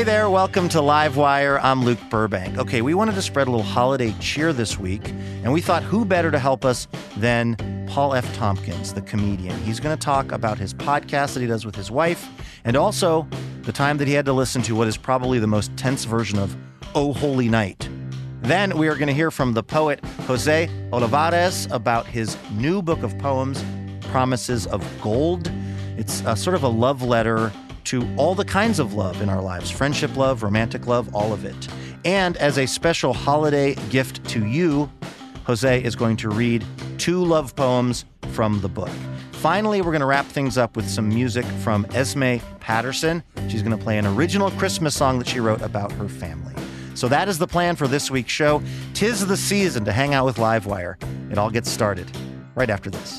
Hey there, welcome to Livewire. I'm Luke Burbank. Okay, we wanted to spread a little holiday cheer this week, and we thought who better to help us than Paul F. Tompkins, the comedian. He's going to talk about his podcast that he does with his wife, and also the time that he had to listen to what is probably the most tense version of Oh Holy Night. Then we are going to hear from the poet Jose Olivares about his new book of poems, Promises of Gold. It's sort of a love letter to all the kinds of love in our lives, friendship love, romantic love, all of it. And as a special holiday gift to you, Jose is going to read 2 love poems from the book. Finally, we're going to wrap things up with some music from Esme Patterson. She's going to play an original Christmas song that she wrote about her family. So that is the plan for this week's show. 'Tis the season to hang out with Livewire. It all gets started right after this.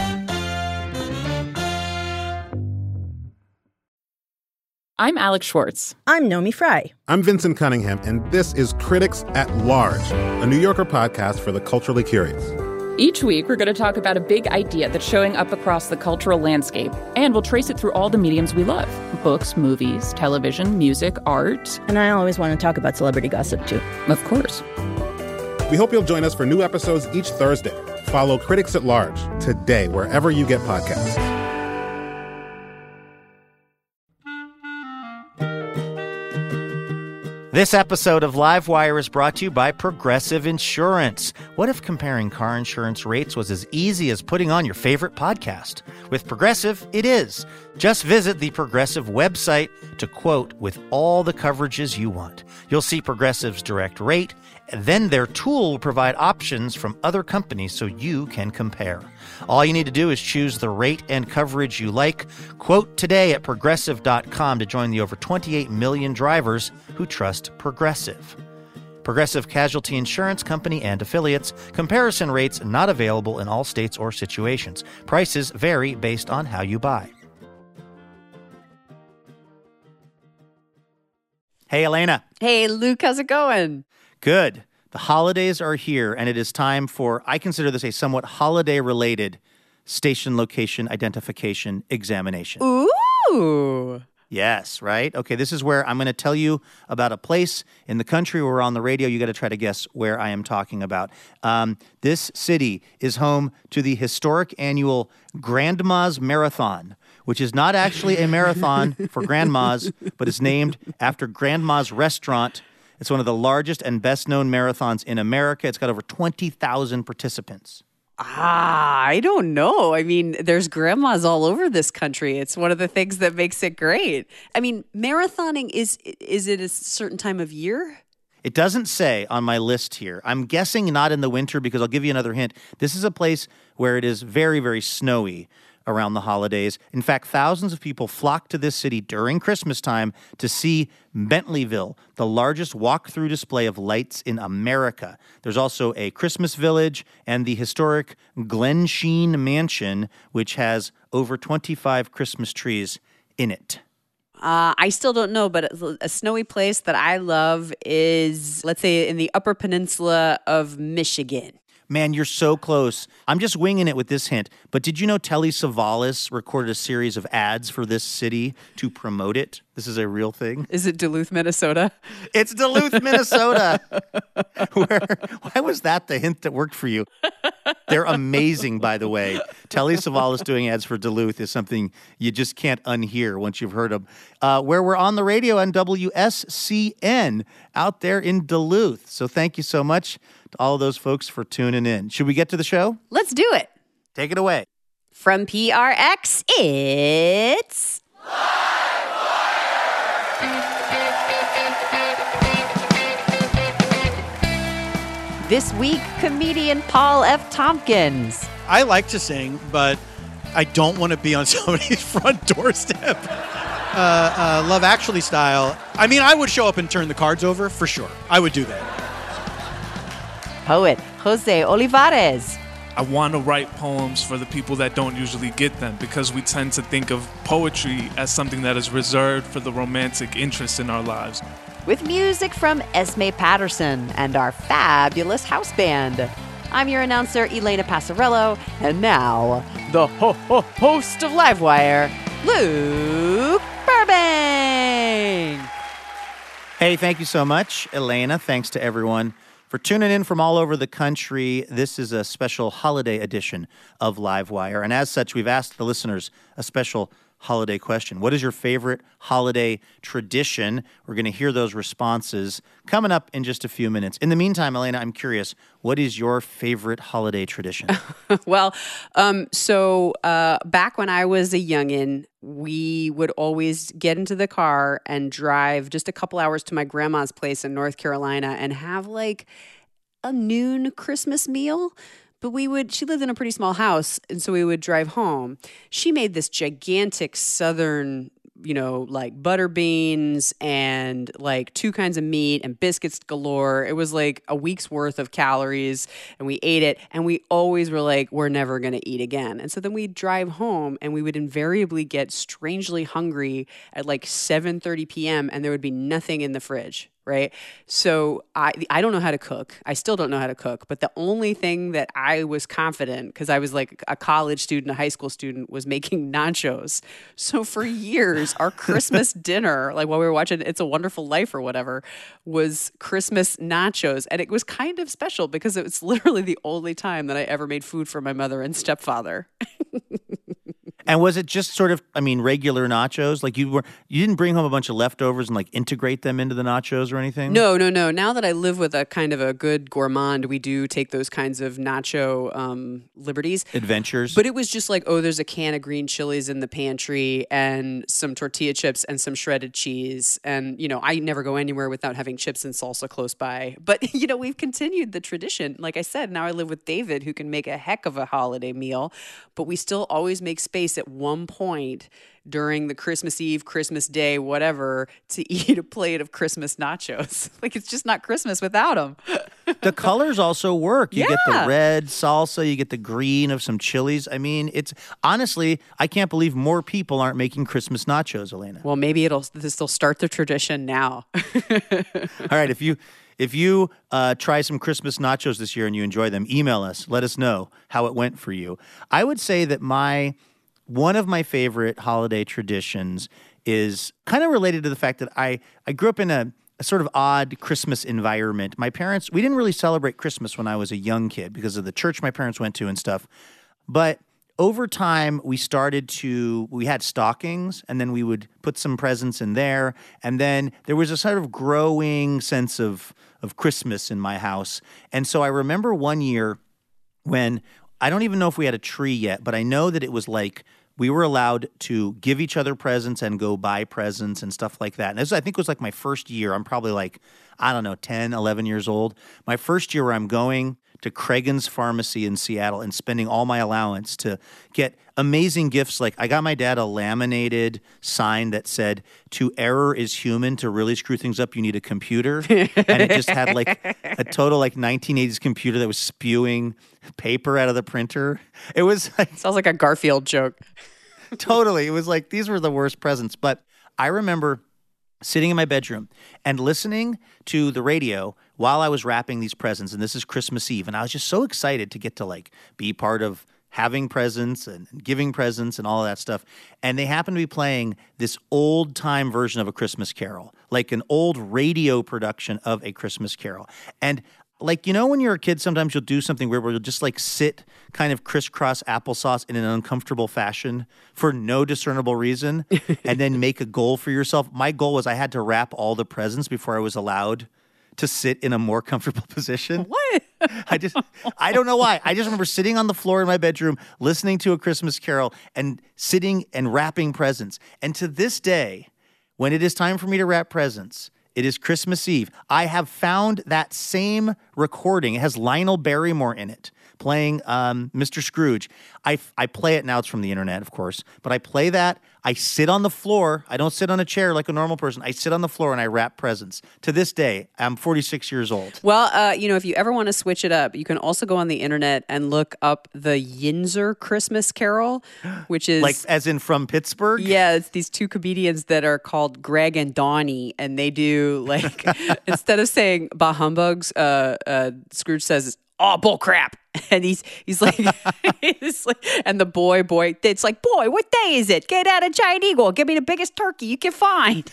I'm Alex Schwartz. I'm Nomi Fry. I'm Vincent Cunningham, and this is Critics at Large, a New Yorker podcast for the culturally curious. Each week, we're going to talk about a big idea that's showing up across the cultural landscape, and we'll trace it through all the mediums we love. Books, movies, television, music, art. And I always want to talk about celebrity gossip, too. Of course. We hope you'll join us for new episodes each Thursday. Follow Critics at Large today, wherever you get podcasts. This episode of Livewire is brought to you by Progressive Insurance. What if comparing car insurance rates was as easy as putting on your favorite podcast? With Progressive, it is. Just visit the Progressive website to quote with all the coverages you want. You'll see Progressive's direct rate, and then their tool will provide options from other companies so you can compare. All you need to do is choose the rate and coverage you like. Quote today at Progressive.com to join the over 28 million drivers who trust Progressive. Progressive Casualty Insurance Company and affiliates. Comparison rates not available in all states or situations. Prices vary based on how you buy. Hey, Elena. Hey, Luke, how's it going? Good. The holidays are here, and it is time for, I consider this a somewhat holiday-related station location identification examination. Ooh. Yes, right? Okay, this is where I'm going to tell you about a place in the country where we're on the radio. You got to try to guess where I am talking about. This city is home to the historic annual Grandma's Marathon, which is not actually a marathon for grandmas, but is named after Grandma's Restaurant. It's one of the largest and best-known marathons in America. It's got over 20,000 participants. I don't know. I mean, there's grandmas all over this country. It's one of the things that makes it great. I mean, marathoning, is it a certain time of year? It doesn't say on my list here. I'm guessing not in the winter because I'll give you another hint. This is a place where it is very, very snowy around the holidays. In fact, thousands of people flock to this city during Christmas time to see Bentleyville, the largest walk-through display of lights in America. There's also a Christmas village and the historic Glensheen Mansion, which has over 25 Christmas trees in it. I still don't know, but a snowy place that I love is, let's say, in the Upper Peninsula of Michigan. Man, you're so close. I'm just winging it with this hint. But did you know Telly Savalas recorded a series of ads for this city to promote it? This is a real thing. Is it Duluth, Minnesota? It's Duluth, Minnesota. Why was that the hint that worked for you? They're amazing, by the way. Telly Savalas doing ads for Duluth is something you just can't unhear once you've heard them. Where we're on the radio on WSCN out there in Duluth. So thank you so much to all of those folks for tuning in. Should we get to the show? Let's do it. Take it away. From PRX, it's... This week, comedian Paul F. Tompkins. I like to sing, but I don't want to be on somebody's front doorstep. Love Actually style. I mean, I would show up and turn the cards over, for sure. I would do that. Poet Jose Olivares. I want to write poems for the people that don't usually get them because we tend to think of poetry as something that is reserved for the romantic interest in our lives. With music from Esme Patterson and our fabulous house band. I'm your announcer, Elena Passarello, and now, the host of Livewire, Luke Burbank. Hey, thank you so much, Elena. Thanks to everyone for tuning in from all over the country. This is a special holiday edition of Livewire. And as such, we've asked the listeners a special holiday question. What is your favorite holiday tradition? We're going to hear those responses coming up in just a few minutes. In the meantime, Elena, I'm curious, what is your favorite holiday tradition? Well, so back when I was a youngin', we would always get into the car and drive just a couple hours to my grandma's place in North Carolina and have like a noon Christmas meal. But she lived in a pretty small house, and so we would drive home. She made this gigantic Southern, like butter beans and like 2 kinds of meat and biscuits galore. It was like a week's worth of calories, and we ate it, and we always were like, we're never going to eat again. And so then we'd drive home, and we would invariably get strangely hungry at like 7:30 p.m., and there would be nothing in the fridge. Right. So I don't know how to cook. I still don't know how to cook. But the only thing that I was confident, because I was like a college student, a high school student, was making nachos. So for years, our Christmas dinner, like while we were watching It's a Wonderful Life or whatever, was Christmas nachos. And it was kind of special because it was literally the only time that I ever made food for my mother and stepfather. And was it just sort of, regular nachos? Like you didn't bring home a bunch of leftovers and like integrate them into the nachos or anything? No. Now that I live with a kind of a good gourmand, we do take those kinds of nacho liberties. Adventures. But it was just like, there's a can of green chilies in the pantry and some tortilla chips and some shredded cheese. And, I never go anywhere without having chips and salsa close by. But, we've continued the tradition. Like I said, now I live with David, who can make a heck of a holiday meal. But we still always make space at one point during the Christmas Eve, Christmas Day, whatever, to eat a plate of Christmas nachos. Like, it's just not Christmas without them. The colors also work. You get the red salsa, you get the green of some chilies. It's honestly, I can't believe more people aren't making Christmas nachos, Elena. Well, maybe this will start the tradition now. All right, if you try some Christmas nachos this year and you enjoy them, email us. Let us know how it went for you. I would say that one of my favorite holiday traditions is kind of related to the fact that I grew up in a sort of odd Christmas environment. My parents, we didn't really celebrate Christmas when I was a young kid because of the church my parents went to and stuff. But over time, we had stockings, and then we would put some presents in there. And then there was a sort of growing sense of Christmas in my house. And so I remember one year when I don't even know if we had a tree yet, but I know that it was like we were allowed to give each other presents and go buy presents and stuff like that. And this, I think, was like my first year. I'm probably like, 10, 11 years old. My first year where I'm going to Cregan's Pharmacy in Seattle and spending all my allowance to get amazing gifts. Like I got my dad a laminated sign that said, "To error is human. To really screw things up, you need a computer." And it just had like a total like 1980s computer that was spewing paper out of the printer. It was like, sounds like a Garfield joke. Totally. It was like, these were the worst presents. But I remember sitting in my bedroom and listening to the radio while I was wrapping these presents. And this is Christmas Eve. And I was just so excited to get to like be part of having presents and giving presents and all of that stuff. And they happened to be playing this old time version of A Christmas Carol, like an old radio production of A Christmas Carol. And like, when you're a kid, sometimes you'll do something weird where you'll just like sit kind of crisscross applesauce in an uncomfortable fashion for no discernible reason and then make a goal for yourself. My goal was I had to wrap all the presents before I was allowed to sit in a more comfortable position. What? I don't know why. I just remember sitting on the floor in my bedroom, listening to A Christmas Carol and sitting and wrapping presents. And to this day, when it is time for me to wrap presents, it is Christmas Eve. I have found that same recording. It has Lionel Barrymore in it, playing Mr. Scrooge. I play it now. It's from the internet, of course. But I play that. I sit on the floor. I don't sit on a chair like a normal person. I sit on the floor and I wrap presents. To this day, I'm 46 years old. Well, if you ever want to switch it up, you can also go on the internet and look up the Yinzer Christmas Carol, which is... Like, as in from Pittsburgh? Yeah, it's these two comedians that are called Greg and Donnie, and they do, like, instead of saying bah humbugs, Scrooge says, "Oh, bull crap!" And he's like, and the boy, it's like, "Boy, what day is it? Get out of Giant Eagle. Give me the biggest turkey you can find."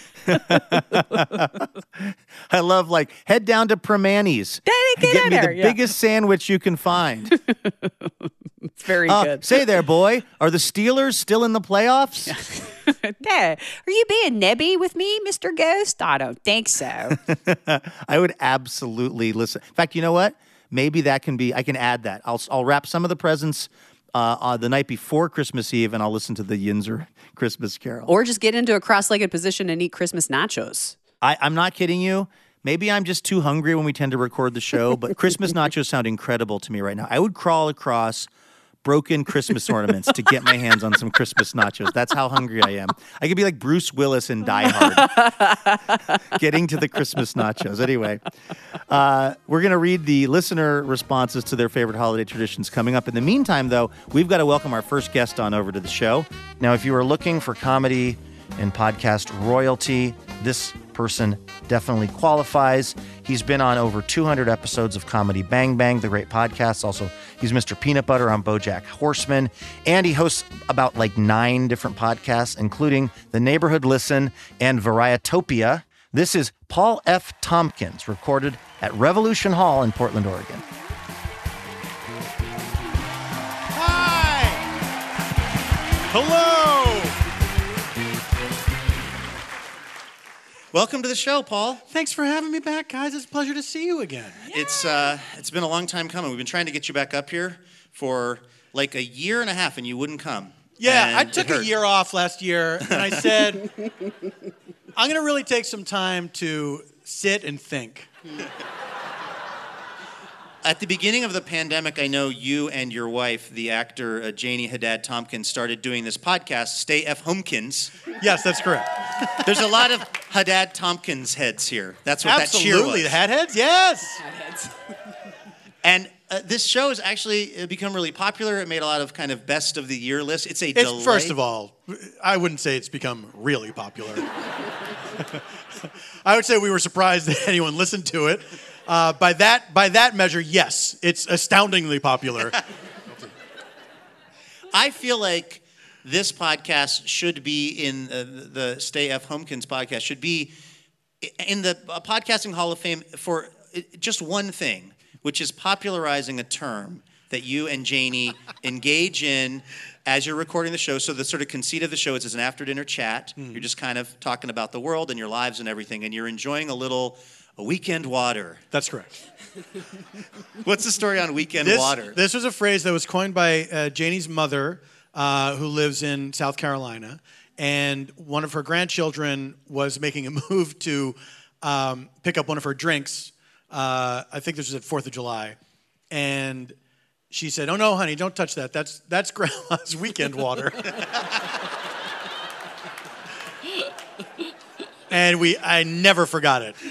I love head down to Primanti's. Get me there, the biggest sandwich you can find. It's very good. Say there, boy, are the Steelers still in the playoffs? There. Are you being nebby with me, Mr. Ghost? I don't think so. I would absolutely listen. In fact, you know what? Maybe I can add that. I'll wrap some of the presents the night before Christmas Eve, and I'll listen to the Yinzer Christmas Carol. Or just get into a cross-legged position and eat Christmas nachos. I'm not kidding you. Maybe I'm just too hungry when we tend to record the show, but Christmas nachos sound incredible to me right now. I would crawl across broken Christmas ornaments to get my hands on some Christmas nachos. That's how hungry I am. I could be like Bruce Willis in Die Hard, getting to the Christmas nachos. Anyway, we're going to read the listener responses to their favorite holiday traditions coming up. In the meantime, though, we've got to welcome our first guest on over to the show. Now, if you are looking for comedy and podcast royalty, this person definitely qualifies. He's been on over 200 episodes of Comedy Bang Bang, the great podcast. Also, he's Mr. Peanut Butter on BoJack Horseman, and he hosts about 9 different podcasts, including The Neighborhood Listen and Varietopia. This is Paul F. Tompkins, recorded at Revolution Hall in Portland, Oregon. Hi! Hello! Welcome to the show, Paul. Thanks for having me back, guys. It's a pleasure to see you again. Yeah. It's been a long time coming. We've been trying to get you back up here for a year and a half, and you wouldn't come. Yeah, I took a year off last year, and I said, I'm going to really take some time to sit and think. At the beginning of the pandemic, I know you and your wife, the actor Janie Haddad Tompkins, started doing this podcast, Stay F. Homekins. Yes, that's correct. There's a lot of Haddad Tompkins heads here. That's what that cheer was. Absolutely, the hat heads, yes. Hat heads. And this show has actually become really popular. It made a lot of kind of best of the year lists. It's a delight. First of all, I wouldn't say it's become really popular. I would say we were surprised that anyone listened to it. By that measure, yes, it's astoundingly popular. I feel like this podcast should be in the Stay F. Homekins podcast, should be in the Podcasting Hall of Fame for just one thing, which is popularizing a term that you and Janie engage in as you're recording the show. So the sort of conceit of the show is it's an after-dinner chat. You're just kind of talking about the world and your lives and everything, and you're enjoying a weekend water. That's correct. What's the story on weekend water? This was a phrase that was coined by Janie's mother, who lives in South Carolina, and one of her grandchildren was making a move to pick up one of her drinks. I think this was at 4th of July, and she said, "Oh no, honey, don't touch that. That's Grandma's weekend water." And I never forgot it.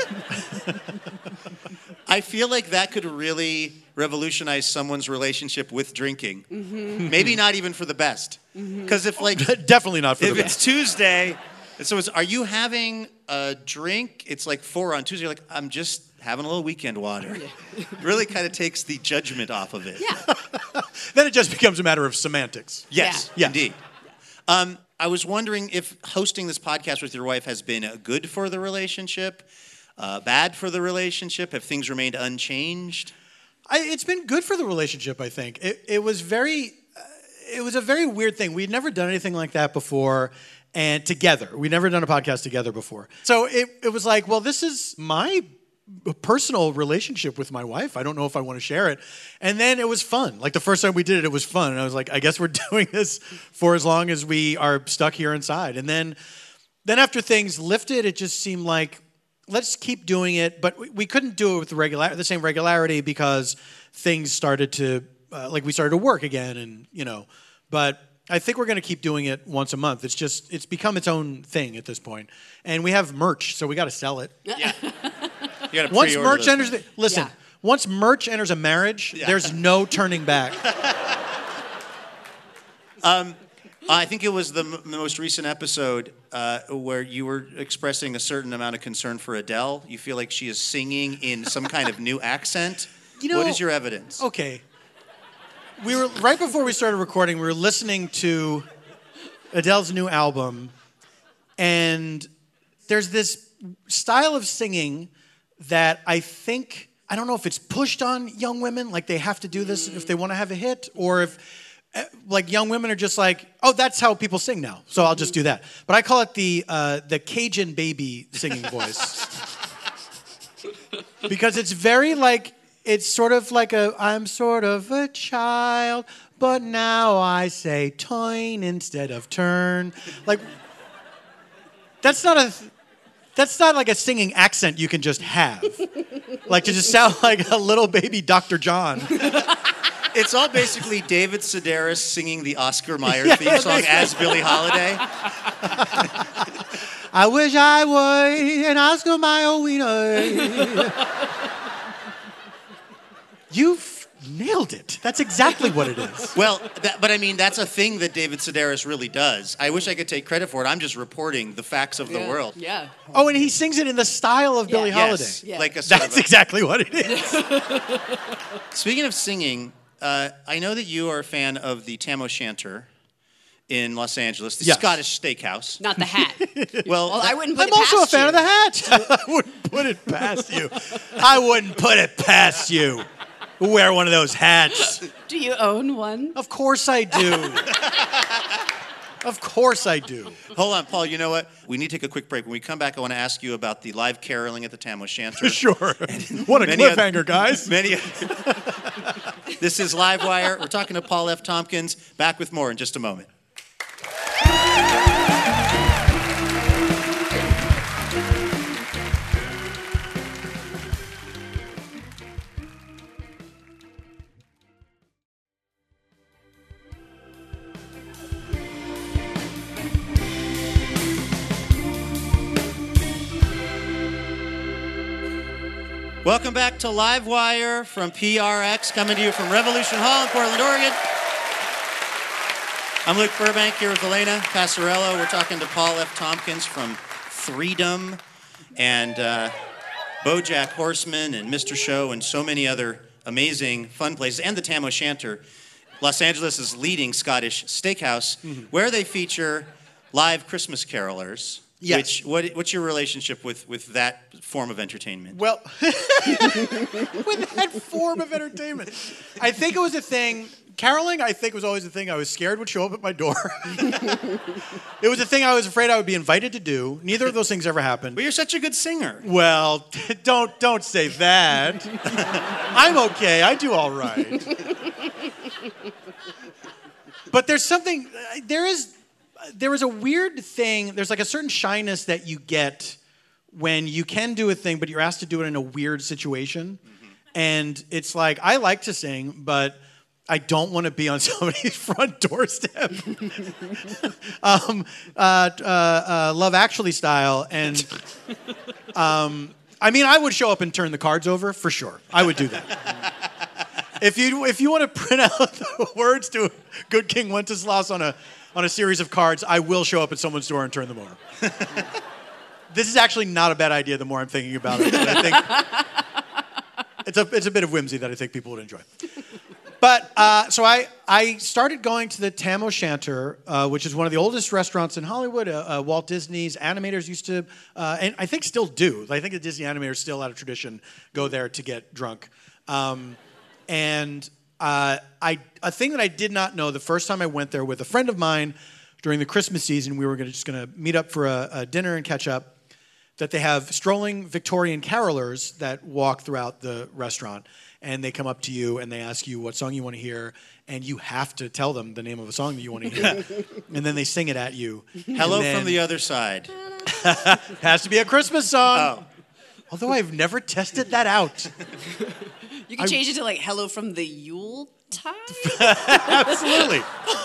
I feel like that could really revolutionize someone's relationship with drinking. Mm-hmm. Maybe not even for the best. Because if definitely not for the best. If it's Tuesday, so are you having a drink? It's 4 on Tuesday. You're like, I'm just having a little weekend water. Yeah. Really kind of takes the judgment off of it. Yeah. Then it just becomes a matter of semantics. Yes, indeed. I was wondering if hosting this podcast with your wife has been good for the relationship, bad for the relationship. Have things remained unchanged? It's been good for the relationship, I think. It was a very weird thing. We'd never done anything like that before, and together. We'd never done a podcast together before. So it was like, well, this is my personal relationship with my wife. I don't know if I want to share it. And then it was fun. The first time we did it, it was fun. And I was like, I guess we're doing this for as long as we are stuck here inside. And then after things lifted, it just seemed like, let's keep doing it. But we couldn't do it with the same regularity because things started to, we started to work again. And, but I think we're going to keep doing it once a month. It's become its own thing at this point. And we have merch, so we got to sell it. Yeah. You gotta once merch enters things. Once merch enters a marriage, there's no turning back. I think it was the most recent episode where you were expressing a certain amount of concern for Adele. You feel like she is singing in some kind of new accent. What is your evidence? Okay. We were right before we started recording, we were listening to Adele's new album, and there's this style of singing that I don't know if it's pushed on young women, like they have to do this if they want to have a hit, or if like young women are just like, oh, that's how people sing now, so I'll just do that. But I call it the Cajun baby singing voice. Because it's very like, it's sort of like I'm sort of a child, but now I say toin instead of turn. Like, that's not like a singing accent you can just have. Like to just sound like a little baby Dr. John. It's all basically David Sedaris singing the Oscar Mayer theme song as Billie Holiday. I wish I were an Oscar Mayer winner. You've nailed it. That's exactly what it is. Well, but I mean, that's a thing that David Sedaris really does. I wish I could take credit for it. I'm just reporting the facts of the world. Yeah. Oh, and he sings it in the style of Billie Holiday. Yes, Yeah. like That's exactly what it is. Speaking of singing, I know that you are a fan of the Tam O'Shanter in Los Angeles, the Scottish steakhouse. Not the hat. Well, I wouldn't put I'm it past also a fan you. of the hat. I wouldn't put it past you. I wouldn't put it past you. Wear one of those hats. Do you own one? Of course I do. Of course I do. Hold on, Paul, you know what? We need to take a quick break. When we come back, I want to ask you about the live caroling at the Tam O'Shanter. Sure. What a Many cliffhanger, guys. This is Livewire. We're talking to Paul F. Tompkins. Back with more in just a moment. Welcome back to Livewire from PRX, coming to you from Revolution Hall in Portland, Oregon. I'm Luke Burbank here with Elena Passarello. We're talking to Paul F. Tompkins from Freedom and BoJack Horseman and Mr. Show and so many other amazing fun places, and the Tam O'Shanter, Los Angeles' leading Scottish steakhouse, where they feature live Christmas carolers. Yes. What's your relationship with that form of entertainment? Well, with that form of entertainment, I think it was a thing. Caroling, I think, was always a thing I was scared would show up at my door. It was a thing I was afraid I would be invited to do. Neither of those things ever happened. But you're such a good singer. Well, don't say that. I'm okay. I do all right. But there's something. There is a weird thing. There's like a certain shyness that you get when you can do a thing, but you're asked to do it in a weird situation. And it's like, I like to sing, but I don't want to be on somebody's front doorstep. Love Actually style. And I mean, I would show up and turn the cards over for sure. I would do that. If you want to print out the words to Good King Wenceslas on a series of cards, I will show up at someone's door and turn them over. This is actually not a bad idea the more I'm thinking about it. I think it's a bit of whimsy that I think people would enjoy. But so I started going to the Tam O'Shanter, which is one of the oldest restaurants in Hollywood. Walt Disney's animators used to, and I think still do. I think the Disney animators still out of tradition go there to get drunk. A thing that I did not know the first time I went there with a friend of mine during the Christmas season, we were just going to meet up for a dinner and catch up, that they have strolling Victorian carolers that walk throughout the restaurant, and they come up to you and they ask you what song you want to hear, and you have to tell them the name of a song that you want to hear, and then they sing it at you. Hello from the Other Side. Has to be a Christmas song. Oh. Although I've never tested that out. You can change it to like "Hello from the Yuletide." Absolutely.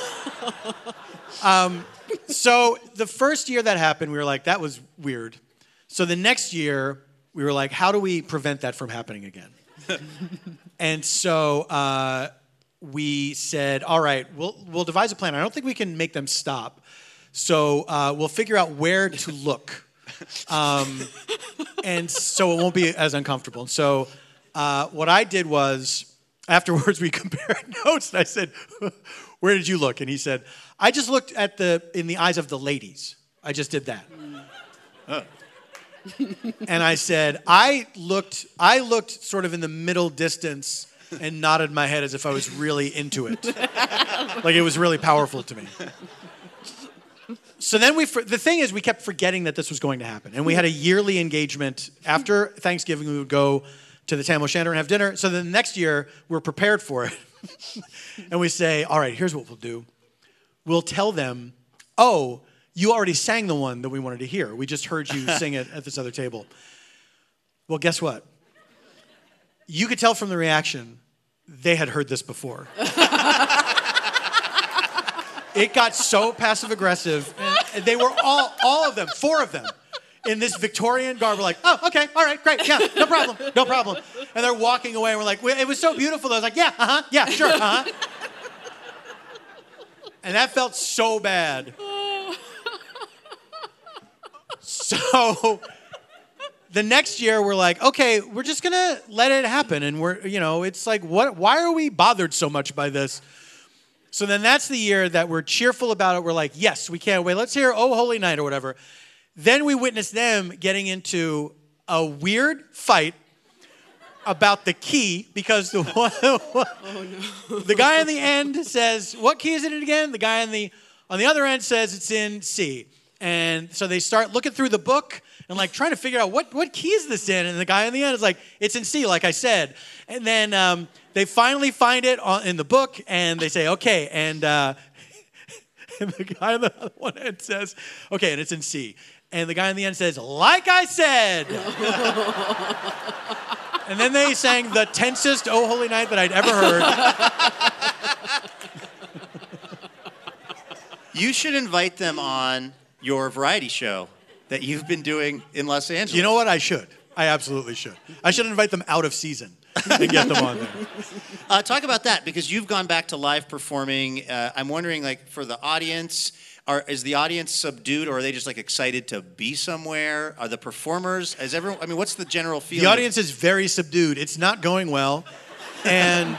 So the first year that happened, we were like, that was weird. So the next year, we were like, how do we prevent that from happening again? And so we said, all right, we'll devise a plan. I don't think we can make them stop. So we'll figure out where to look. And so it won't be as uncomfortable. And so What I did was, afterwards we compared notes, and I said, where did you look? And he said, I just looked at in the eyes of the ladies. I just did that. And I said, I looked sort of in the middle distance and nodded my head as if I was really into it. Like it was really powerful to me. So then the thing is, we kept forgetting that this was going to happen. And we had a yearly engagement. After Thanksgiving, we would go to the Tam O'Shanter and have dinner. So then the next year, we're prepared for it. And we say, all right, here's what we'll do. We'll tell them, oh, you already sang the one that we wanted to hear. We just heard you sing it at this other table. Well, guess what? You could tell from the reaction, they had heard this before. It got so passive-aggressive. And they were all of them, 4 of them, in this Victorian garb. We're like, oh, okay, all right, great, yeah, no problem. And they're walking away, and we're like, it was so beautiful. I was like, yeah, sure, And that felt so bad. So the next year, we're like, okay, we're just going to let it happen. And it's like, why are we bothered so much by this? So then that's the year that we're cheerful about it. We're like, yes, we can't wait. Let's hear Oh Holy Night or whatever. Then we witness them getting into a weird fight about the key because the guy on the end says, what key is it again? The guy on the other end says it's in C. And so they start looking through the book and like trying to figure out what key is this in? And the guy on the end is like, it's in C, like I said. And then they finally find it in the book and they say, okay. And the guy on the other one end says, okay, and it's in C. And the guy on the end says, like I said. And then they sang the tensest Oh Holy Night that I'd ever heard. You should invite them on your variety show that you've been doing in Los Angeles. You know what? I should. I absolutely should. I should invite them out of season and get them on there. Talk about that, because you've gone back to live performing. I'm wondering, like, for the audience, is the audience subdued, or are they just, like, excited to be somewhere? Are the performers, what's the general feeling? The audience is very subdued. It's not going well. And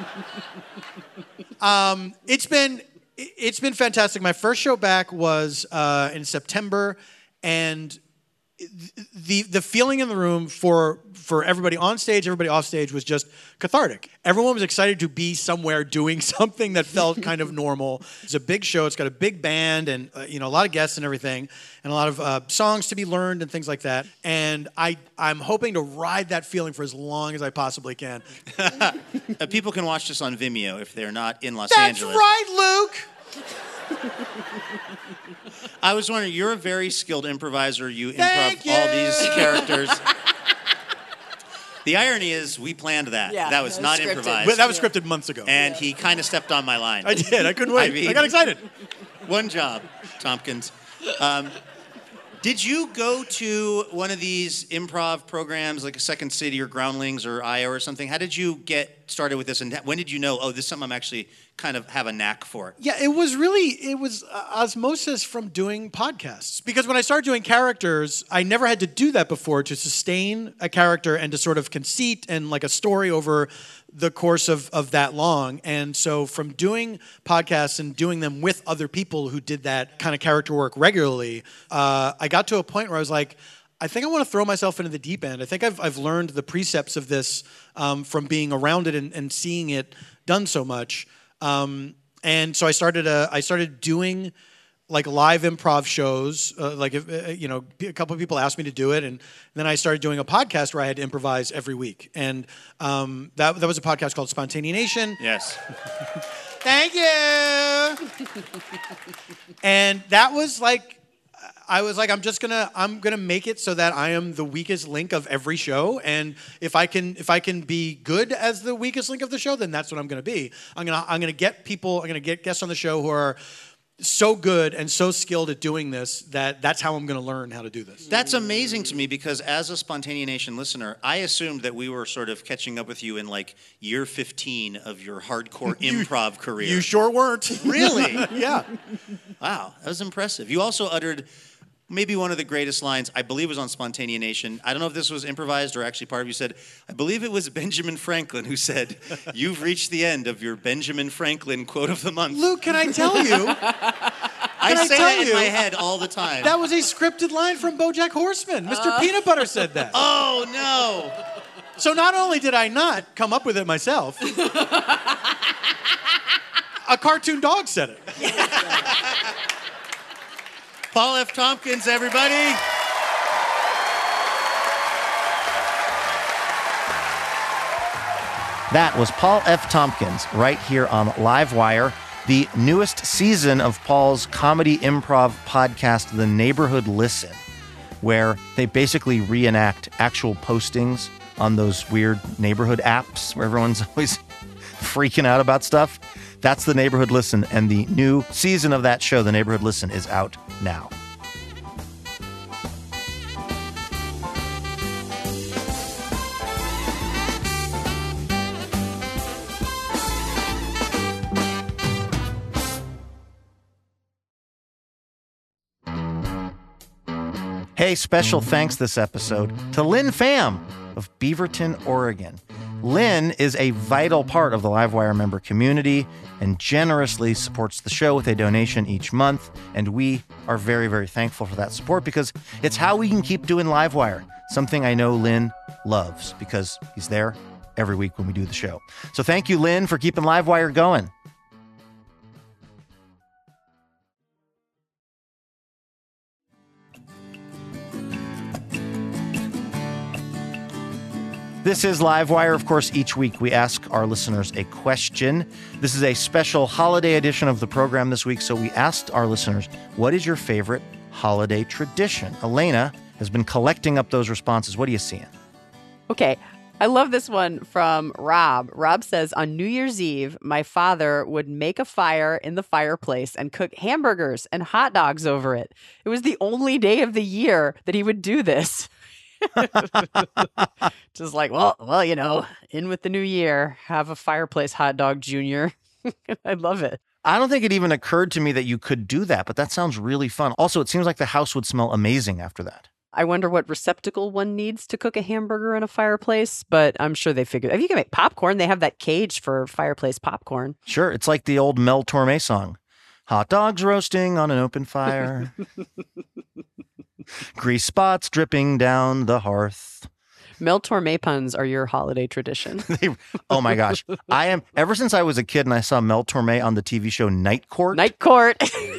it's been fantastic. My first show back was in September, and the feeling in the room for everybody on stage, everybody off stage was just cathartic. Everyone was excited to be somewhere doing something that felt kind of normal. It's a big show. It's got a big band and a lot of guests and everything, and a lot of songs to be learned and things like that. And I'm hoping to ride that feeling for as long as I possibly can. People can watch this on Vimeo if they're not in Los That's Angeles. right, Luke. I was wondering, you're a very skilled improviser. You improv all these characters. The irony is, we planned that. Yeah, that was not scripted. improvised. But that was scripted months ago. And he kind of stepped on my line. I did. I couldn't wait. I got excited. One job, Tompkins. Did you go to one of these improv programs like a Second City or Groundlings or IO or something? How did you get started with this? And when did you know, this is something I'm actually kind of have a knack for? Yeah, it was osmosis from doing podcasts. Because when I started doing characters, I never had to do that before, to sustain a character and to sort of conceit and like a story over the course of that long. And so from doing podcasts and doing them with other people who did that kind of character work regularly, I got to a point where I was like, I think I want to throw myself into the deep end. I think I've learned the precepts of this from being around it and seeing it done so much. And so I started doing like live improv shows. A couple of people asked me to do it, and then I started doing a podcast where I had to improvise every week. And that was a podcast called Spontaneation. Yes. Thank you. And that was like, I was like, I'm gonna make it so that I am the weakest link of every show, and if I can be good as the weakest link of the show, then that's what I'm gonna be. I'm gonna get guests on the show who are so good and so skilled at doing this that's how I'm gonna learn how to do this. That's amazing to me, because as a Spontaneation listener, I assumed that we were sort of catching up with you in like year 15 of your hardcore improv career. You sure weren't. Really? Yeah. Wow, that was impressive. You also uttered maybe one of the greatest lines, I believe was on Spontanea Nation. I don't know if this was improvised or actually part of you said, I believe it was Benjamin Franklin who said, you've reached the end of your Benjamin Franklin quote of the month. Luke, can I tell you? I say that in my head all the time. That was a scripted line from BoJack Horseman. Mr. Peanut Butter said that. Oh, no. So not only did I not come up with it myself, a cartoon dog said it. Paul F. Tompkins, everybody. That was Paul F. Tompkins right here on Livewire, the newest season of Paul's comedy improv podcast, The Neighborhood Listen, where they basically reenact actual postings on those weird neighborhood apps where everyone's always freaking out about stuff. That's The Neighborhood Listen, and the new season of that show, The Neighborhood Listen, is out now. Hey, special thanks this episode to Lynn Pham of Beaverton, Oregon. Lynn is a vital part of the Livewire member community and generously supports the show with a donation each month. And we are very, very thankful for that support because it's how we can keep doing Livewire, something I know Lynn loves because he's there every week when we do the show. So thank you, Lynn, for keeping Livewire going. This is Livewire. Of course, each week we ask our listeners a question. This is a special holiday edition of the program this week, so we asked our listeners, what is your favorite holiday tradition? Elena has been collecting up those responses. What are you seeing? Okay, I love this one from Rob. Rob says, on New Year's Eve, my father would make a fire in the fireplace and cook hamburgers and hot dogs over it. It was the only day of the year that he would do this. Just like, well, you know, in with the new year, have a fireplace hot dog, Junior. I love it. I don't think it even occurred to me that you could do that, but that sounds really fun. Also, it seems like the house would smell amazing after that. I wonder what receptacle one needs to cook a hamburger in a fireplace, but I'm sure they figured. If you can make popcorn, they have that cage for fireplace popcorn. Sure. It's like the old Mel Torme song. Hot dogs roasting on an open fire. Grease spots dripping down the hearth. Mel Torme puns are your holiday tradition. Oh my gosh. Ever since I was a kid and I saw Mel Torme on the TV show Night Court. Night Court.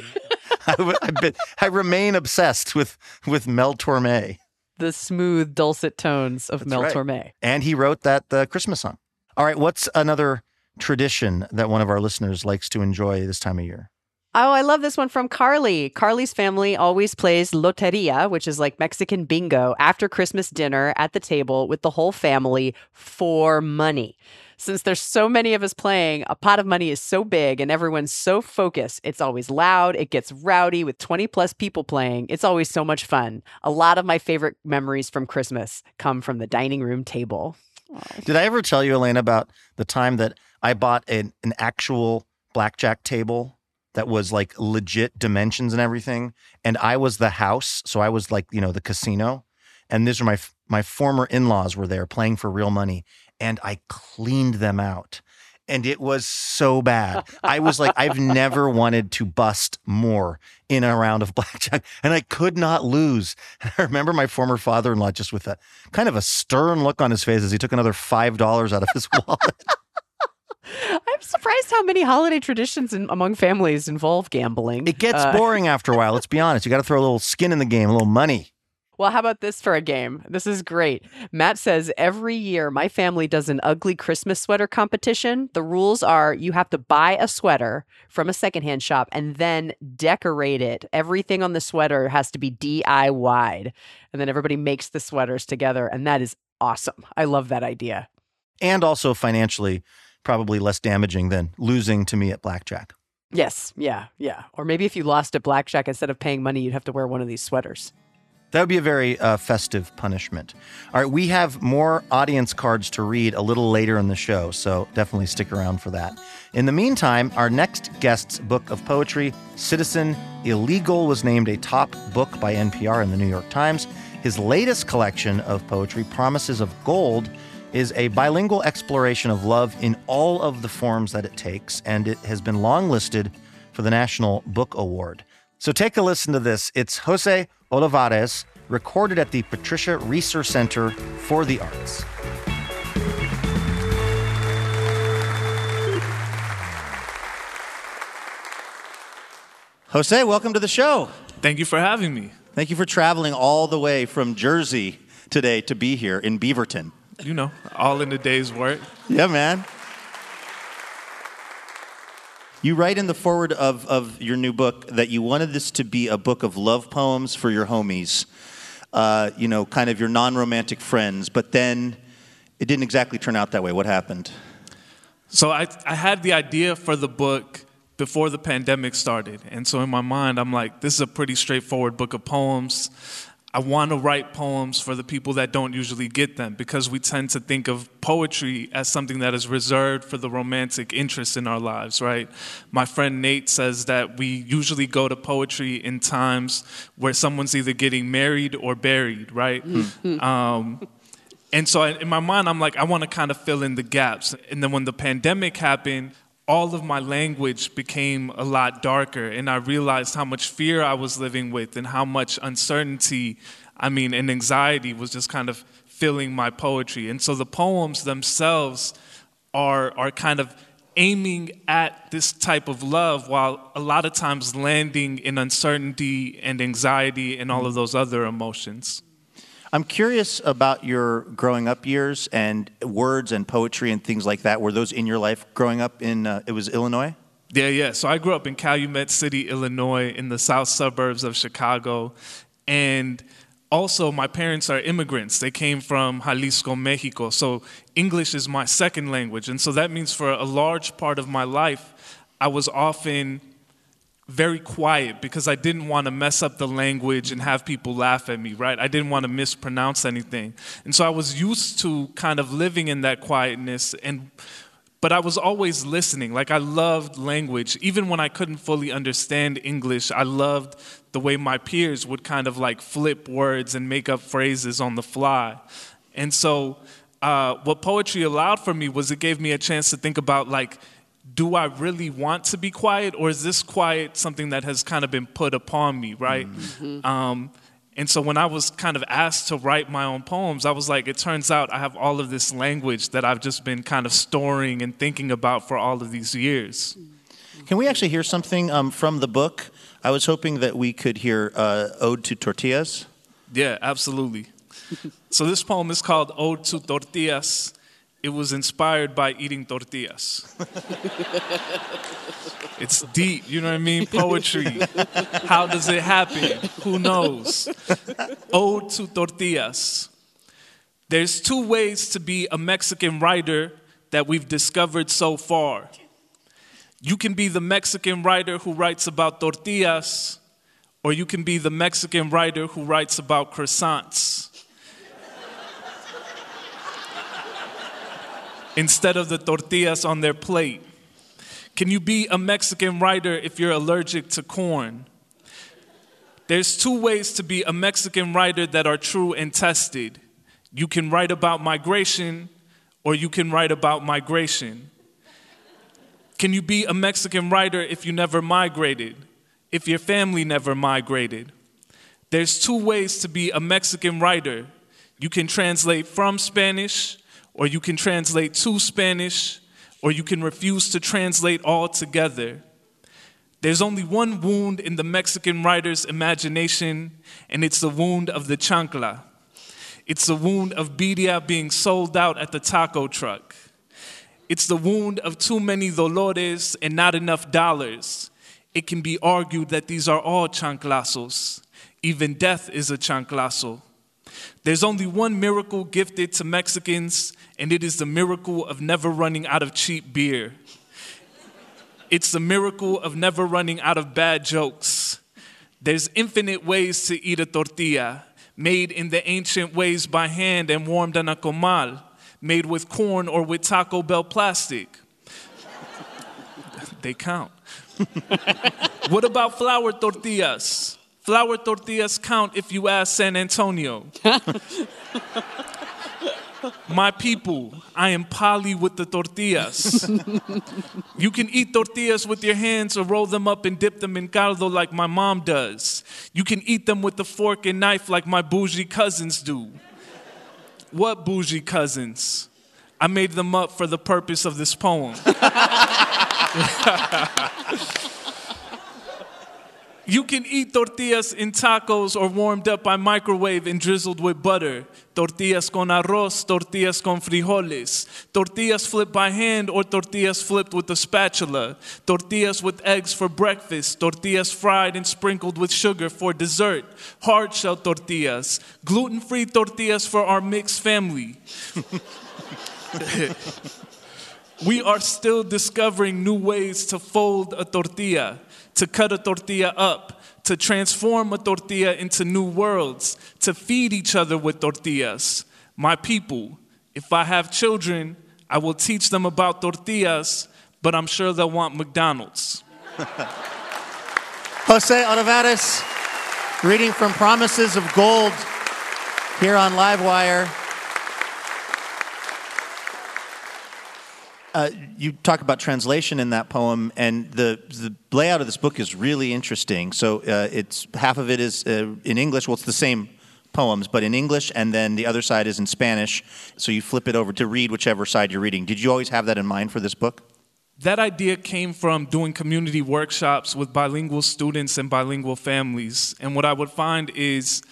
I remain obsessed with Mel Torme. The smooth, dulcet tones of Mel Torme. And he wrote that Christmas song. All right, what's another tradition that one of our listeners likes to enjoy this time of year? Oh, I love this one from Carly. Carly's family always plays loteria, which is like Mexican bingo, after Christmas dinner at the table with the whole family for money. Since there's so many of us playing, a pot of money is so big and everyone's so focused. It's always loud. It gets rowdy with 20 plus people playing. It's always so much fun. A lot of my favorite memories from Christmas come from the dining room table. Oh. Did I ever tell you, Elena, about the time that I bought an actual blackjack table that was like legit dimensions and everything? And I was the house. So I was like, the casino. And these are my former in-laws were there playing for real money. And I cleaned them out. And it was so bad. I was like, I've never wanted to bust more in a round of blackjack. And I could not lose. And I remember my former father-in-law just with a kind of a stern look on his face as he took another $5 out of his wallet. I'm surprised how many holiday traditions among families involve gambling. It gets boring after a while. Let's be honest. You got to throw a little skin in the game, a little money. Well, how about this for a game? This is great. Matt says, every year my family does an ugly Christmas sweater competition. The rules are you have to buy a sweater from a secondhand shop and then decorate it. Everything on the sweater has to be DIY'd. And then everybody makes the sweaters together. And that is awesome. I love that idea. And also financially, probably less damaging than losing to me at blackjack. Yes. Yeah. Or maybe if you lost at blackjack, instead of paying money, you'd have to wear one of these sweaters. That would be a very festive punishment. All right, we have more audience cards to read a little later in the show, so definitely stick around for that. In the meantime, our next guest's book of poetry, Citizen Illegal, was named a top book by NPR and the New York Times. His latest collection of poetry, Promises of Gold, is a bilingual exploration of love in all of the forms that it takes, and it has been longlisted for the National Book Award. So take a listen to this. It's Jose Olivares, recorded at the Patricia Reeser Center for the Arts. Jose, welcome to the show. Thank you for having me. Thank you for traveling all the way from Jersey today to be here in Beaverton. You know, all in the day's work. Yeah, man. You write in the foreword of your new book that you wanted this to be a book of love poems for your homies, kind of your non-romantic friends, but then it didn't exactly turn out that way. What happened? So I had the idea for the book before the pandemic started. And so in my mind, I'm like, this is a pretty straightforward book of poems. I want to write poems for the people that don't usually get them, because we tend to think of poetry as something that is reserved for the romantic interest in our lives, right? My friend Nate says that we usually go to poetry in times where someone's either getting married or buried, right? And so in my mind, I'm like, I want to kind of fill in the gaps. And then when the pandemic happened, all of my language became a lot darker, and I realized how much fear I was living with and how much uncertainty, and anxiety was just kind of filling my poetry. And so the poems themselves are kind of aiming at this type of love, while a lot of times landing in uncertainty and anxiety and all of those other emotions. I'm curious about your growing up years and words and poetry and things like that. Were those in your life growing up in, it was Illinois? Yeah. So I grew up in Calumet City, Illinois, in the south suburbs of Chicago. And also my parents are immigrants. They came from Jalisco, Mexico. So English is my second language. And so that means for a large part of my life, I was often very quiet because I didn't want to mess up the language and have people laugh at me, right? I didn't want to mispronounce anything. And so I was used to kind of living in that quietness, but I was always listening. Like, I loved language. Even when I couldn't fully understand English, I loved the way my peers would kind of like flip words and make up phrases on the fly. And so what poetry allowed for me was it gave me a chance to think about, like, do I really want to be quiet, or is this quiet something that has kind of been put upon me, right? Mm-hmm. And so when I was kind of asked to write my own poems, I was like, it turns out I have all of this language that I've just been kind of storing and thinking about for all of these years. Can we actually hear something from the book? I was hoping that we could hear Ode to Tortillas. Yeah, absolutely. So this poem is called Ode to Tortillas. It was inspired by eating tortillas. It's deep, you know what I mean? Poetry. How does it happen? Who knows? Ode to Tortillas. There's two ways to be a Mexican writer that we've discovered so far. You can be the Mexican writer who writes about tortillas, or you can be the Mexican writer who writes about croissants. Instead of the tortillas on their plate. Can you be a Mexican writer if you're allergic to corn? There's two ways to be a Mexican writer that are true and tested. You can write about migration, or you can write about migration. Can you be a Mexican writer if you never migrated, if your family never migrated? There's two ways to be a Mexican writer. You can translate from Spanish, or you can translate to Spanish, or you can refuse to translate altogether. There's only one wound in the Mexican writer's imagination, and it's the wound of the chancla. It's the wound of birria being sold out at the taco truck. It's the wound of too many dolores and not enough dollars. It can be argued that these are all chanclazos. Even death is a chanclazo. There's only one miracle gifted to Mexicans, and it is the miracle of never running out of cheap beer. It's the miracle of never running out of bad jokes. There's infinite ways to eat a tortilla, made in the ancient ways by hand and warmed in a comal, made with corn or with Taco Bell plastic. They count. What about flour tortillas? Flour tortillas count if you ask San Antonio. My people, I am Polly with the tortillas. You can eat tortillas with your hands or roll them up and dip them in caldo like my mom does. You can eat them with a fork and knife like my bougie cousins do. What bougie cousins? I made them up for the purpose of this poem. You can eat tortillas in tacos or warmed up by microwave and drizzled with butter. Tortillas con arroz, tortillas con frijoles. Tortillas flipped by hand or tortillas flipped with a spatula. Tortillas with eggs for breakfast. Tortillas fried and sprinkled with sugar for dessert. Hard shell tortillas. Gluten-free tortillas for our mixed family. We are still discovering new ways to fold a tortilla, to cut a tortilla up, to transform a tortilla into new worlds, to feed each other with tortillas. My people, if I have children, I will teach them about tortillas, but I'm sure they'll want McDonald's. Jose Olivares, reading from Promises of Gold here on Livewire. You talk about translation in that poem, and the layout of this book is really interesting. So it's half of it is in English. Well, it's the same poems, but in English, and then the other side is in Spanish. So you flip it over to read whichever side you're reading. Did you always have that in mind for this book? That idea came from doing community workshops with bilingual students and bilingual families. And what I would find is,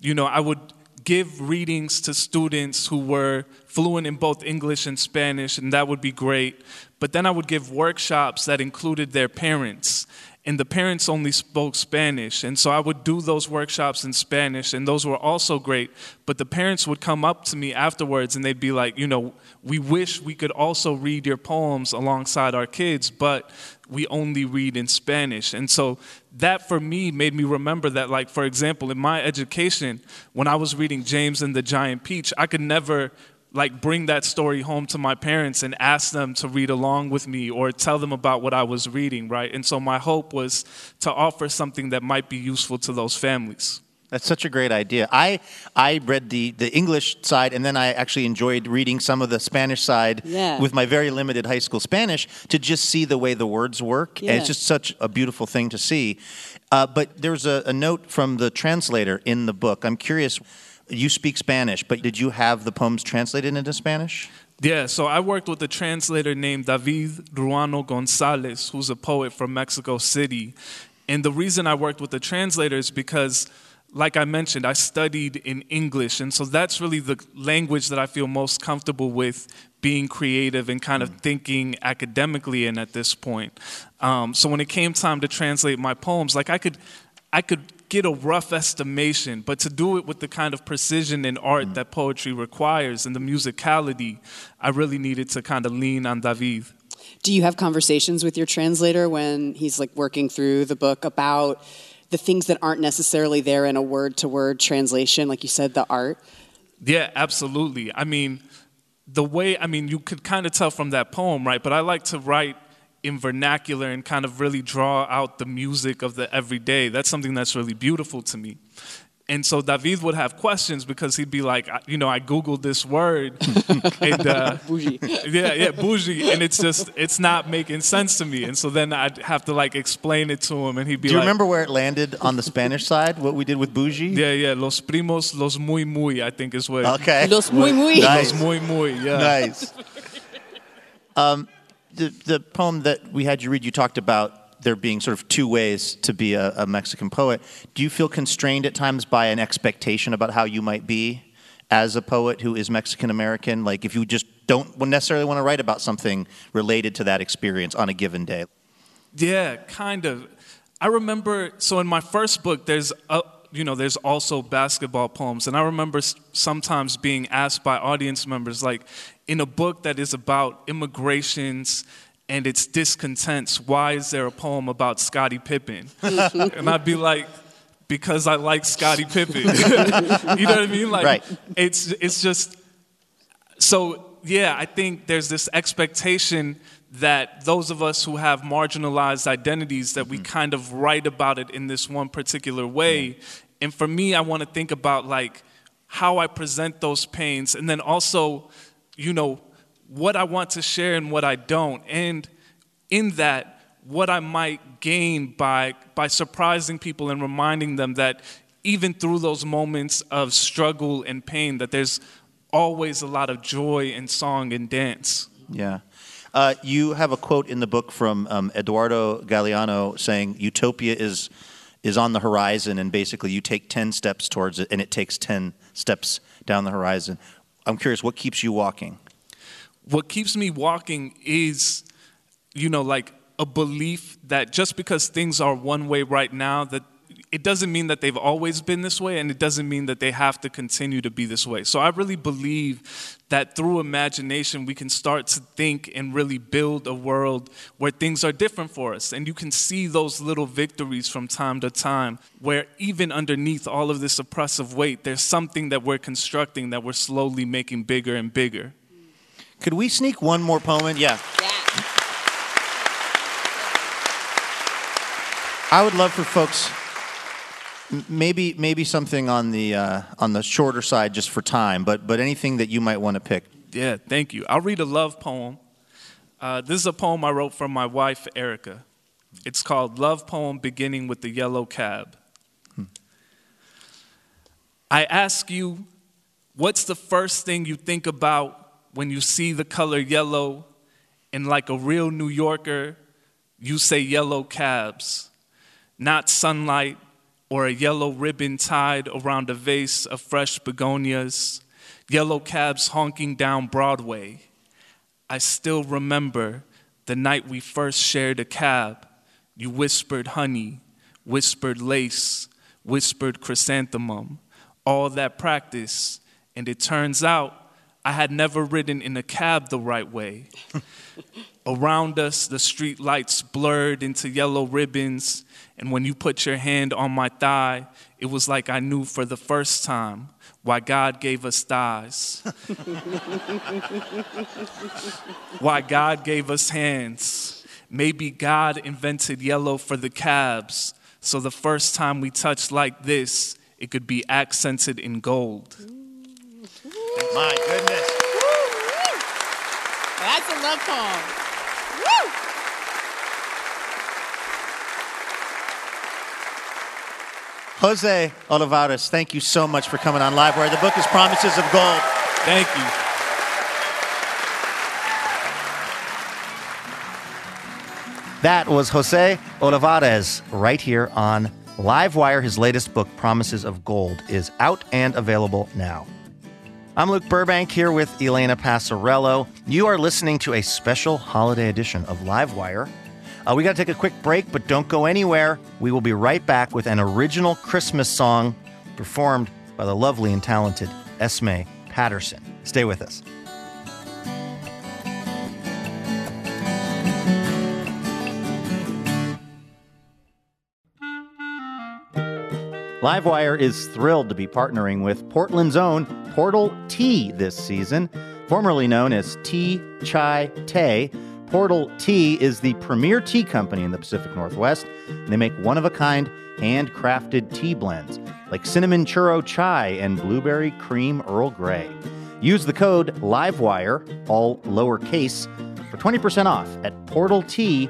I would give readings to students who were fluent in both English and Spanish, and that would be great. But then I would give workshops that included their parents, and the parents only spoke Spanish. And so I would do those workshops in Spanish, and those were also great. But the parents would come up to me afterwards, and they'd be like, we wish we could also read your poems alongside our kids, but we only read in Spanish. And so that, for me, made me remember that, like, for example, in my education, when I was reading James and the Giant Peach, I could never bring that story home to my parents and ask them to read along with me or tell them about what I was reading, right? And so my hope was to offer something that might be useful to those families. That's such a great idea. I read the English side, and then I actually enjoyed reading some of the Spanish side with my very limited high school Spanish to just see the way the words work. Yeah. And it's just such a beautiful thing to see. But there's a note from the translator in the book. I'm curious, you speak Spanish, but did you have the poems translated into Spanish? Yeah, so I worked with a translator named David Ruano Gonzalez, who's a poet from Mexico City. And the reason I worked with the translator is because, like I mentioned, I studied in English, and so that's really the language that I feel most comfortable with being creative and kind of thinking academically in at this point. So when it came time to translate my poems, I could get a rough estimation, but to do it with the kind of precision and art that poetry requires and the musicality, I really needed to kind of lean on David. Do you have conversations with your translator when he's working through the book about the things that aren't necessarily there in a word-to-word translation, like you said, the art? Yeah, absolutely. You could kind of tell from that poem, right? But I like to write in vernacular and kind of really draw out the music of the everyday. That's something that's really beautiful to me. And so David would have questions because he'd be like, I Googled this word. And, bougie. Yeah, bougie. And it's not making sense to me. And so then I'd have to explain it to him, and he'd be like... Do you remember where it landed on the Spanish side, what we did with bougie? Yeah. Los primos, los muy muy, I think is what... Okay. Los muy muy. Nice. Los muy muy, yeah. Nice. The poem that we had you read, you talked about there being sort of two ways to be a Mexican poet. Do you feel constrained at times by an expectation about how you might be as a poet who is Mexican-American? Like if you just don't necessarily want to write about something related to that experience on a given day? Yeah, kind of. I remember, so in my first book, there's also basketball poems. And I remember sometimes being asked by audience members, in a book that is about immigrations and its discontents, why is there a poem about Scottie Pippen? And I'd be like, because I like Scottie Pippen. You know what I mean? Like, right. It's just, so yeah, I think there's this expectation that those of us who have marginalized identities, that we kind of write about it in this one particular way. Yeah. And for me, I want to think about like how I present those pains, and then also, you know, what I want to share and what I don't. And in that, what I might gain by surprising people and reminding them that even through those moments of struggle and pain, that there's always a lot of joy in song and dance. Yeah. You have a quote in the book from Eduardo Galeano saying utopia is on the horizon, and basically you take 10 steps towards it and it takes 10 steps down the horizon. I'm curious, what keeps you walking? What keeps me walking is, you know, like a belief that just because things are one way right now, that it doesn't mean that they've always been this way, and it doesn't mean that they have to continue to be this way. So I really believe that through imagination, we can start to think and really build a world where things are different for us. And you can see those little victories from time to time, where even underneath all of this oppressive weight, there's something that we're constructing that we're slowly making bigger and bigger. Could we sneak one more poem in? Yeah. I would love for folks, maybe something on the shorter side just for time, but anything that you might want to pick. Yeah, thank you. I'll read a love poem. This is a poem I wrote for my wife, Erica. It's called Love Poem Beginning with the Yellow Cab. I ask you, what's the first thing you think about when you see the color yellow? And like a real New Yorker, you say yellow cabs. Not sunlight or a yellow ribbon tied around a vase of fresh begonias, yellow cabs honking down Broadway. I still remember the night we first shared a cab. You whispered honey, whispered lace, whispered chrysanthemum, all that practice, and it turns out I had never ridden in a cab the right way. Around us, the street lights blurred into yellow ribbons, and when you put your hand on my thigh, it was like I knew for the first time why God gave us thighs. Why God gave us hands. Maybe God invented yellow for the cabs, so the first time we touched like this, it could be accented in gold. My goodness. That's a love poem. Woo! Jose Olivares, thank you so much for coming on Livewire. The book is Promises of Gold. Thank you. That was Jose Olivares right here on Livewire. His latest book, Promises of Gold, is out and available now. I'm Luke Burbank here with Elena Passarello. You are listening to a special holiday edition of Livewire. We got to take a quick break, but don't go anywhere. We will be right back with an original Christmas song performed by the lovely and talented Esme Patterson. Stay with us. Livewire is thrilled to be partnering with Portland's own Portal Tea this season, formerly known as Tea Chai Tay. Portal Tea is the premier tea company in the Pacific Northwest. They make one-of-a-kind, handcrafted tea blends like cinnamon churro chai and blueberry cream Earl Grey. Use the code LIVEWIRE, all lowercase, for 20% off at portaltea.co.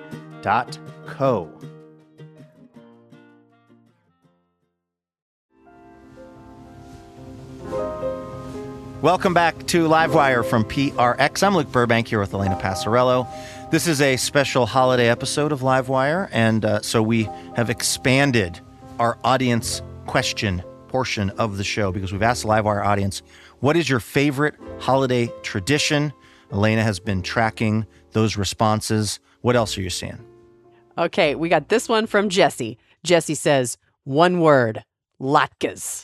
Welcome back to Livewire from PRX. I'm Luke Burbank here with Elena Passarello. This is a special holiday episode of Livewire, and so we have expanded our audience question portion of the show because we've asked the Livewire audience, what is your favorite holiday tradition? Elena has been tracking those responses. What else are you seeing? Okay, we got this one from Jesse. Jesse says, one word, latkes.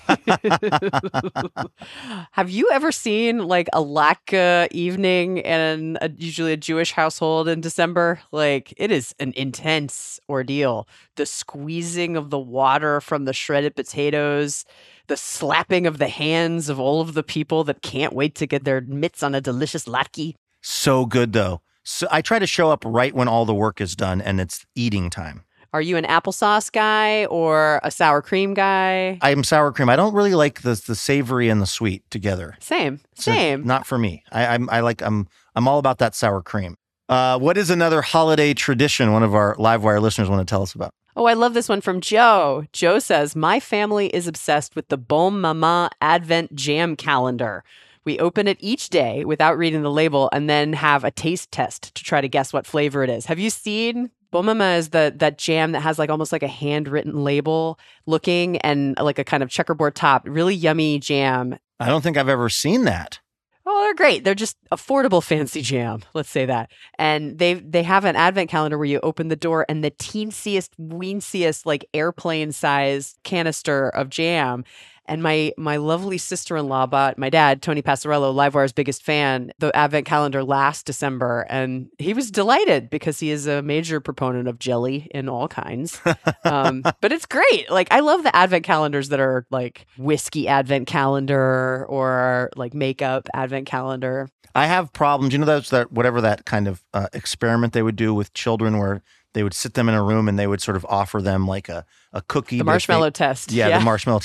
Have you ever seen like a latke evening in usually a Jewish household in December? Like, it is an intense ordeal. The squeezing of the water from the shredded potatoes, the slapping of the hands of all of the people that can't wait to get their mitts on a delicious latke. So good, though. So I try to show up right when all the work is done and it's eating time. Are you an applesauce guy or a sour cream guy? I'm sour cream. I don't really like the savory and the sweet together. Same. Not for me. I'm all about that sour cream. What is another holiday tradition one of our Livewire listeners want to tell us about? Oh, I love this one from Joe. Joe says, my family is obsessed with the Bon Maman Advent Jam Calendar. We open it each day without reading the label and then have a taste test to try to guess what flavor it is. Have you seen? Bon Maman is that jam that has like almost like a handwritten label looking and like a kind of checkerboard top. Really yummy jam. I don't think I've ever seen that. Oh, they're great. They're just affordable fancy jam. Let's say that. And they have an advent calendar where you open the door and the teensiest, weensiest, like airplane size canister of jam. And my lovely sister-in-law bought my dad, Tony Passarello, Livewire's biggest fan, the advent calendar last December. And he was delighted because he is a major proponent of jelly in all kinds. But it's great. Like, I love the advent calendars that are like whiskey advent calendar or like makeup advent calendar. I have problems. You know, that whatever that kind of experiment they would do with children where they would sit them in a room and they would sort of offer them like a cookie. The marshmallow test. Yeah, the marshmallow.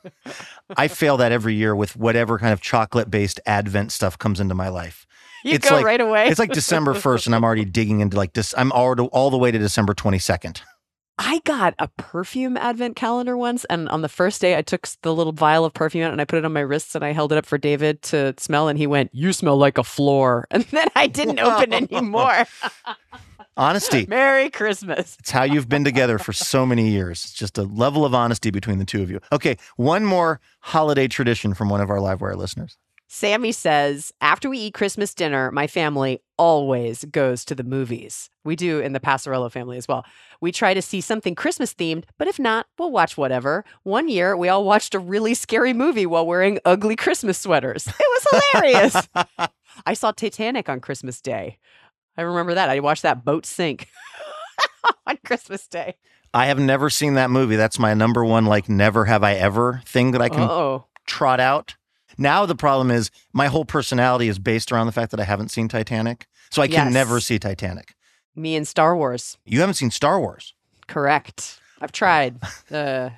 I fail that every year with whatever kind of chocolate-based Advent stuff comes into my life. It's go like, right away. It's like December 1st and I'm already digging into like this. I'm already all the way to December 22nd. I got a perfume advent calendar once, and on the first day, I took the little vial of perfume out and I put it on my wrists and I held it up for David to smell, and he went, "You smell like a floor." And then I didn't open anymore. Honesty. Merry Christmas. It's how you've been together for so many years. It's just a level of honesty between the two of you. Okay, one more holiday tradition from one of our Livewire listeners. Sammy says, after we eat Christmas dinner, my family always goes to the movies. We do in the Passarello family as well. We try to see something Christmas themed, but if not, we'll watch whatever. One year, we all watched a really scary movie while wearing ugly Christmas sweaters. It was hilarious. I saw Titanic on Christmas Day. I remember that. I watched that boat sink on Christmas Day. I have never seen that movie. That's my number one, like, never have I ever thing that I can trot out. Now the problem is my whole personality is based around the fact that I haven't seen Titanic. So I can never see Titanic. Me and Star Wars. You haven't seen Star Wars? Correct. I've tried. But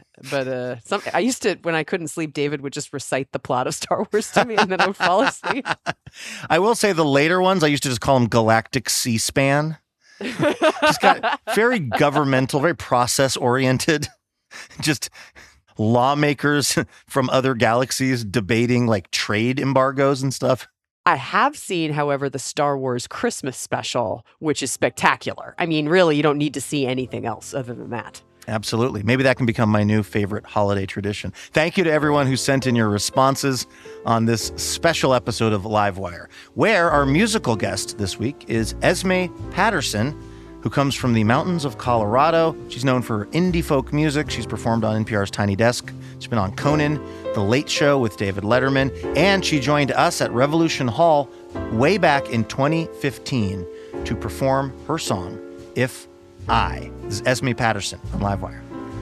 I used to, when I couldn't sleep, David would just recite the plot of Star Wars to me and then I would fall asleep. I will say the later ones, I used to just call them Galactic C-SPAN. Just got very governmental, very process-oriented. Just lawmakers from other galaxies debating like trade embargoes and stuff. I have seen, however, the Star Wars Christmas special, which is spectacular. I mean, really, you don't need to see anything else other than that. Absolutely. Maybe that can become my new favorite holiday tradition. Thank you to everyone who sent in your responses on this special episode of Livewire, where our musical guest this week is Esme Patterson, who comes from the mountains of Colorado. She's known for indie folk music. She's performed on NPR's Tiny Desk. She's been on Conan, The Late Show with David Letterman, and she joined us at Revolution Hall way back in 2015 to perform her song, If I. This is Esme Patterson on Livewire.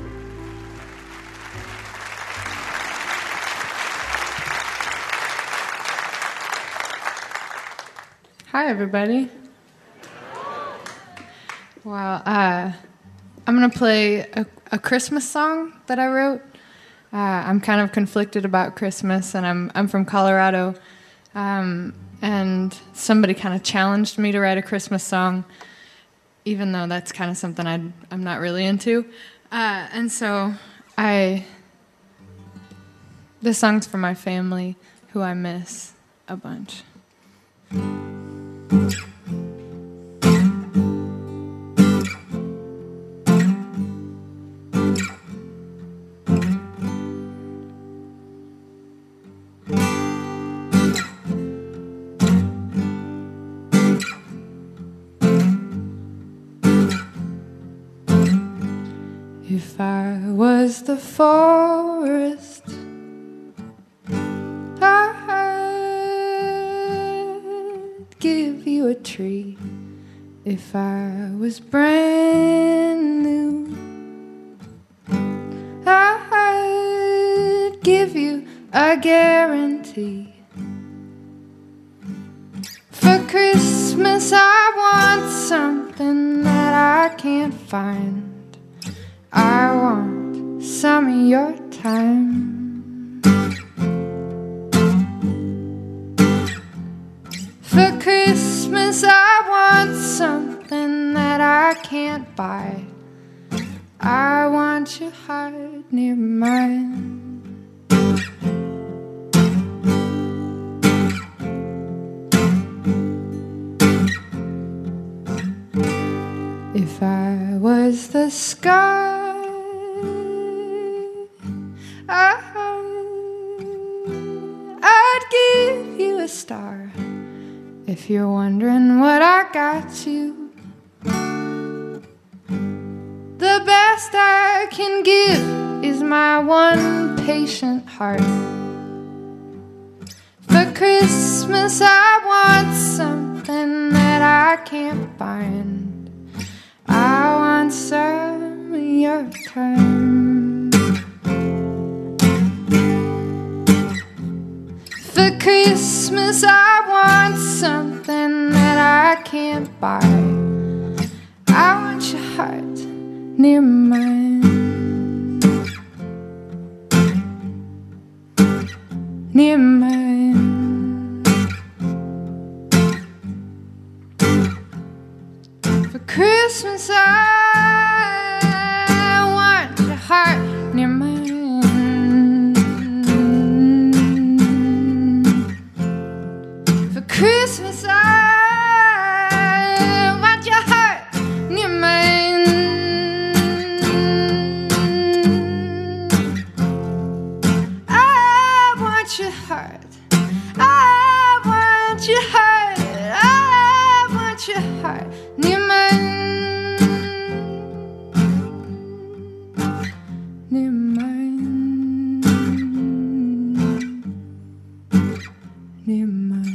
Hi, everybody. Wow. I'm going to play a Christmas song that I wrote. I'm kind of conflicted about Christmas, and I'm from Colorado. And somebody kind of challenged me to write a Christmas song, even though that's kind of something I'm not really into. And so this song's for my family, who I miss a bunch. If I was the forest, I'd give you a tree. If I was brand new, I'd give you a guarantee. For Christmas I want something that I can't find. I want some of your time. For Christmas I want something that I can't buy. I want your heart near mine. If I was the sky, I'd give you a star. If you're wondering what I got you, the best I can give is my one patient heart. For Christmas I want something that I can't find. I want some of your time. For Christmas I want something that I can't buy. I want your heart near mine. Near mine. For Christmas I want your heart near mine. Christmas, I want your heart near mine. I want your heart. I want your heart. I want your heart near mine. Near mine. Near mine.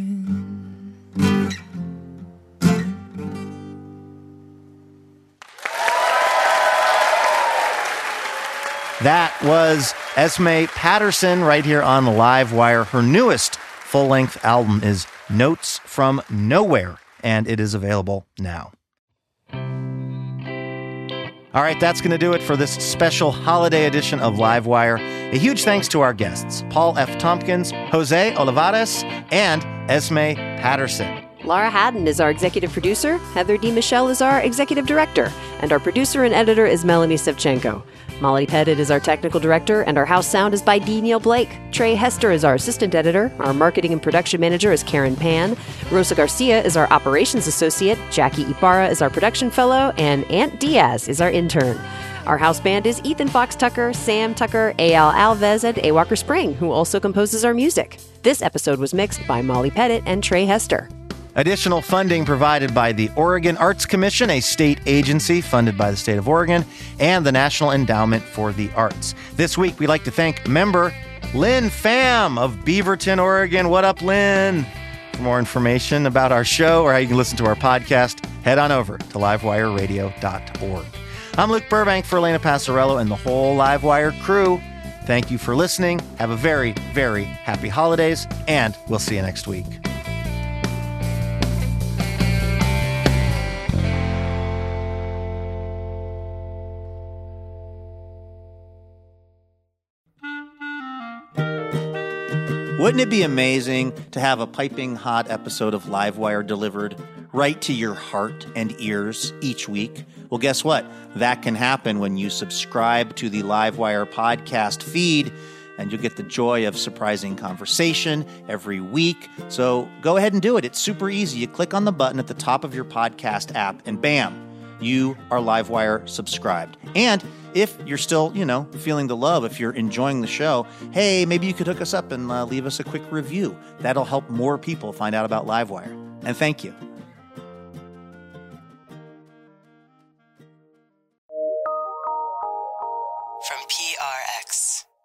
That was Esme Patterson right here on the Live Wire. Her newest full-length album is Notes from Nowhere, and it is available now. All right, that's going to do it for this special holiday edition of Live Wire. A huge thanks to our guests, Paul F. Tompkins, Jose Olivares, and Esme Patterson. Laura Haddon is our executive producer, Heather D. Michelle is our executive director, and our producer and editor is Melanie Sevchenko. Molly Pettit is our technical director, and our house sound is by D. Neil Blake. Trey Hester is our assistant editor. Our marketing and production manager is Karen Pan. Rosa Garcia is our operations associate. Jackie Ibarra is our production fellow, and Aunt Diaz is our intern. Our house band is Ethan Fox Tucker, Sam Tucker, Eyal Alves, and A. Walker Spring, who also composes our music. This episode was mixed by Molly Pettit and Trey Hester. Additional funding provided by the Oregon Arts Commission, a state agency funded by the state of Oregon, and the National Endowment for the Arts. This week, we'd like to thank member Lynn Pham of Beaverton, Oregon. What up, Lynn? For more information about our show or how you can listen to our podcast, head on over to livewireradio.org. I'm Luke Burbank for Elena Passarello and the whole Livewire crew. Thank you for listening. Have a very, very happy holidays, and we'll see you next week. Wouldn't it be amazing to have a piping hot episode of Livewire delivered right to your heart and ears each week? Well, guess what? That can happen when you subscribe to the Livewire podcast feed, and you'll get the joy of surprising conversation every week. So go ahead and do it. It's super easy. You click on the button at the top of your podcast app, and bam, you are Livewire subscribed. And if you're still, feeling the love, if you're enjoying the show, hey, maybe you could hook us up and leave us a quick review. That'll help more people find out about Livewire. And thank you. from PRX.